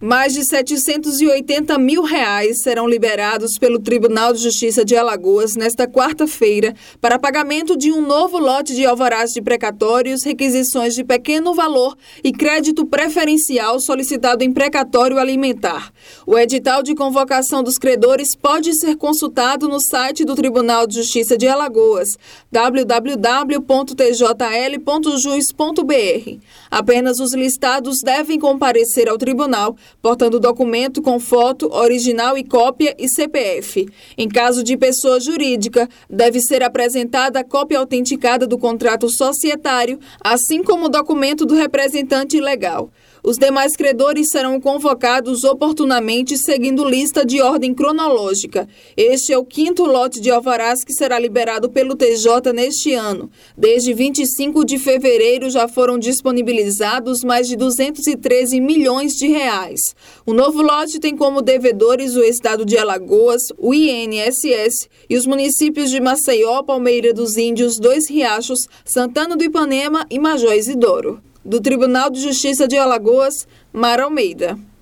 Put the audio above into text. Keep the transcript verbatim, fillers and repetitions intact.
Mais de setecentos e oitenta mil reais serão liberados pelo Tribunal de Justiça de Alagoas nesta quarta-feira para pagamento de um novo lote de alvarás de precatórios, requisições de pequeno valor e crédito preferencial solicitado em precatório alimentar. O edital de convocação dos credores pode ser consultado no site do Tribunal de Justiça de Alagoas, w w w ponto t j l ponto jus ponto b r. Apenas os listados devem comparecer ao tribunal, portando documento com foto, original e cópia e C P F. Em caso de pessoa jurídica, deve ser apresentada a cópia autenticada do contrato societário, assim como o documento do representante legal. Os demais credores serão convocados oportunamente seguindo lista de ordem cronológica. Este é o quinto lote de alvarás que será liberado pelo T J neste ano. Desde vinte e cinco de fevereiro já foram disponibilizados mais de duzentos e treze milhões de reais. O novo lote tem como devedores o estado de Alagoas, o I N S S e os municípios de Maceió, Palmeira dos Índios, Dois Riachos, Santana do Ipanema e Major Izidoro. Do Tribunal de Justiça de Alagoas, Mara Almeida.